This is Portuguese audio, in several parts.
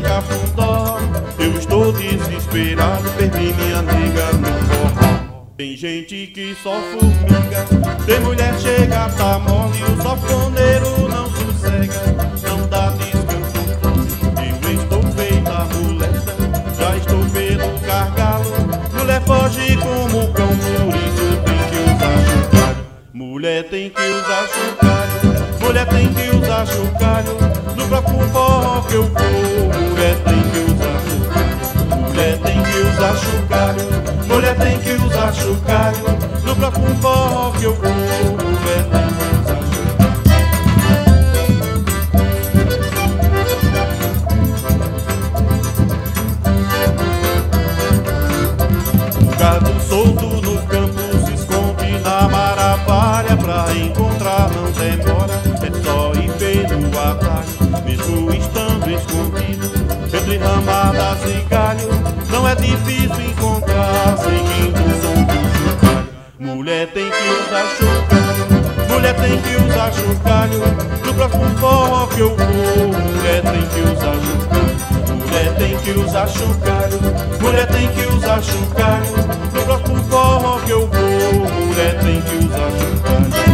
em Cafundó. Eu estou desesperado, perdi minha nega no forró. Tem gente que só formiga, tem mulher chega, tá mole, e o sanfoneiro não sossega, não dá descanso. Eu estou feita molesta, já estou pelo gargalo. Mulher foge como cão, por isso tem que usar chocalho. Mulher tem que usar chocalho, mulher tem que usar chocalho. No próprio forró que eu vou, mulher tem que usar chocalho. Mulher tem que usar chocalho, mulher tem que usar chocalho. No próprio forró que eu vou, mulher tem que usar chocalho. O gado solto no campo se esconde na maravilha. Pra encontrar não demora, é só ir pelo atalho. Mesmo estando escondido entre ramadas e galho, não é difícil encontrar seguindo o som do chocalho. Mulher tem que usar chocalho, mulher tem que usar chocalho. No próximo forró que eu vou, mulher tem que usar chocalho. Mulher tem que usar chocalho, mulher tem que usar chocalho. No próximo forró que eu vou, mulher tem que usar chocalho.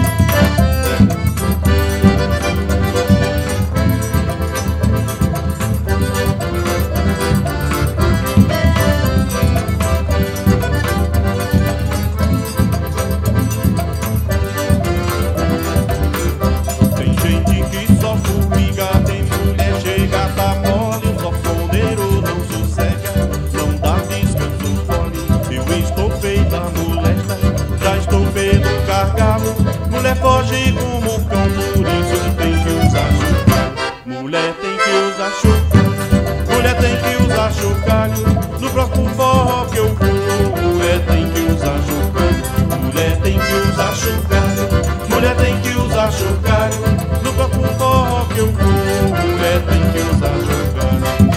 Mulher foge como cão, por isso tem que usar chocalho. Mulher tem que usar chocalho, mulher tem que usar chocalho. No próximo forró que eu vou, mulher tem que usar chocalho. Mulher tem que usar chocalho, mulher tem que usar chocalho. No próximo forró que eu vou, mulher tem que usar chocalho.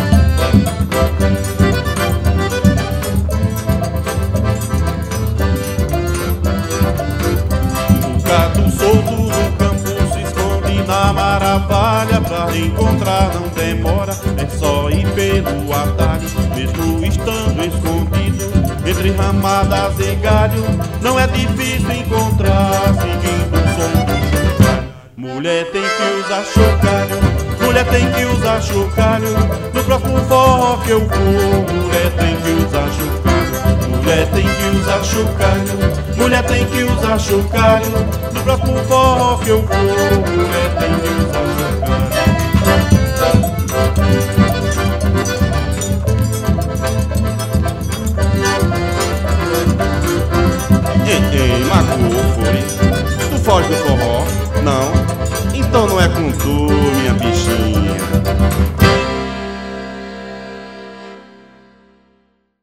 Solto no campo se esconde na maravilha. Pra encontrar não demora, é só ir pelo atalho. Mesmo estando escondido entre ramadas e galho, não é difícil encontrar seguindo o som do chocalho. Mulher tem que usar chocalho, mulher tem que usar chocalho. No próximo forró que eu vou, mulher tem que usar chocalho. Mulher tem que usar chocalho, mulher tem que usar chocalho. No próximo forró que eu vou, mulher tem que usar chocalho. Ei, Macu, foi? Tu foge do